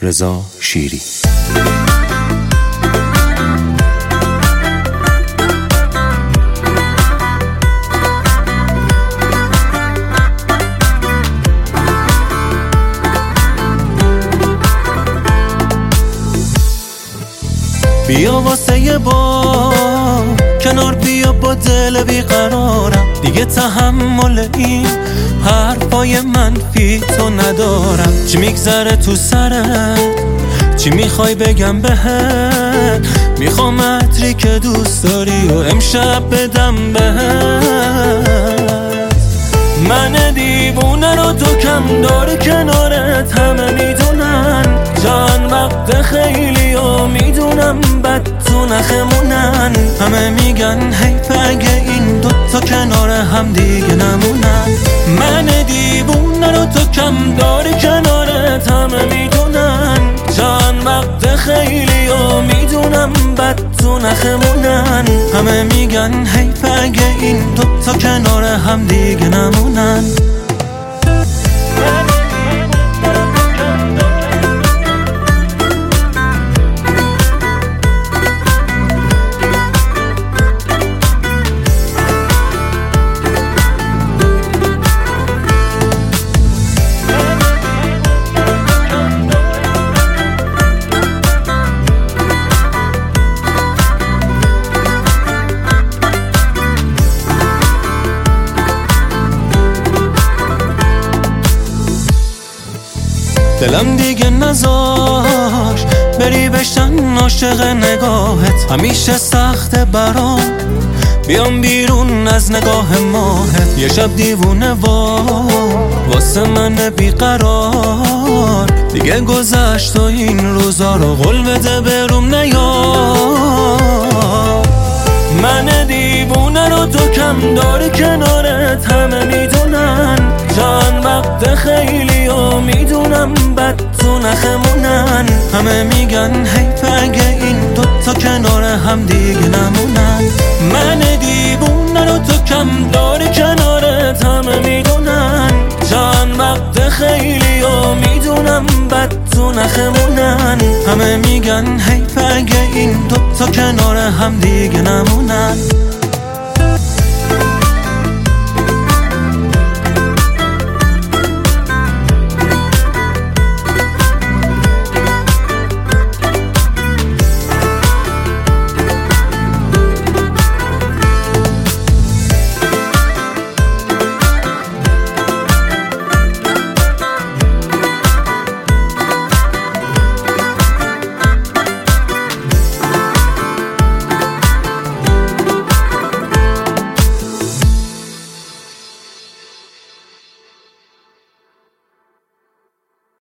رضا شیری. بیا واسه یه بار کنار بیا، با دل بیقرارم، دیگه تحمل این حرفای منفی تو ندارم. چی میگذره تو سرت؟ چی میخوای بگم بهت؟ میخوام عطری که دوست داری و امشب بدم بهت. من دیوونه رو تو کم داری کنارت، همه میدونن جان وقت خیلی و میدونم بد تو نخمونن. همه میگن حیف اگه این دوتا کنار هم دیگه نمونن. من دیوونه رو تو کم داری کنارت، همه میدونن جان وقت خیلی و میدونم بد تو نخمونن. همه میگن حیف اگه این دوتا کنار هم دیگه نمونن. دلم دیگه نذاش بری بشن عاشق نگاهت، همیشه سخته برام بیام بیرون از نگاه ماهت. یه شب دیوونه واسه من بیقرار، دیگه گذشت و این روزا رو قول بده بروم نیار. من دیوونه رو تو کم داری کنارت، همه میدونن جان وقت خیلی و میدونم بد تو نخمونن. همه میگن حیف اگه این دوتا کنار هم دیگه نمونن. من دیوونه رو تو کم داری کنارت، همه میدونن جان وقت خیلی و میدونم بد تو نخمونن. همه میگن حیف اگه این دوتا کنار هم دیگه نمونن.